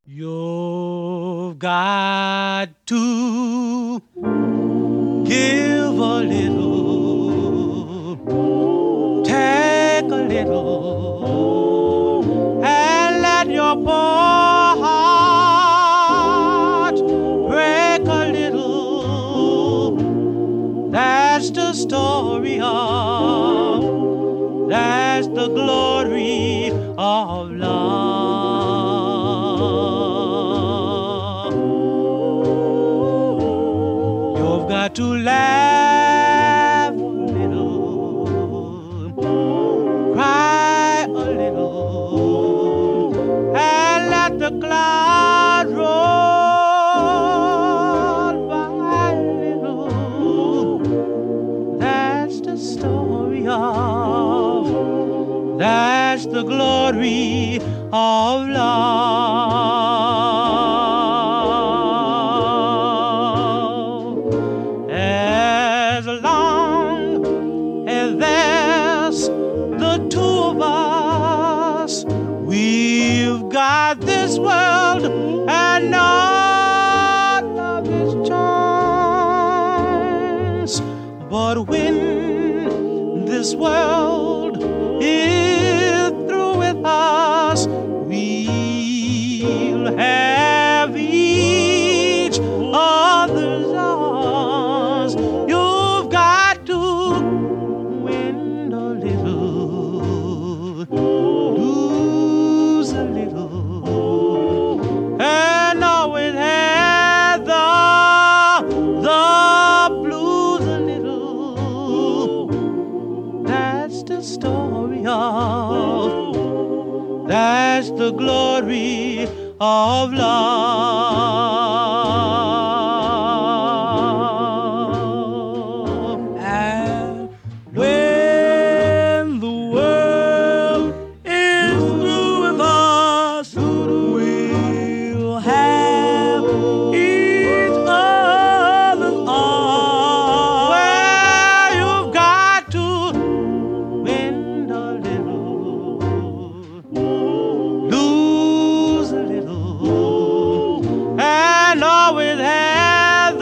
You've got to give a little, take a little, and let your poor heart break a little. That's the story that's the glory of love. You've got to laugh a little, cry a little, and let the clouds roll by a little. That's the story that's the glory of love. As long as there's the two of us, we've got this world and all of its charms. But when this world is through with us, we'll have each other's arms. You've got to win a little, lose a little, and always have the blues a little. That's the story that's the glory of love. And when the world is through with us, we'll have each other's arms. Well, you've got to win a little, lose a little, and always have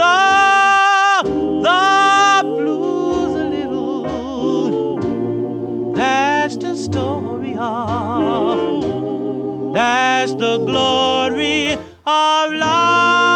the blues a little. That's the story that's the glory of love.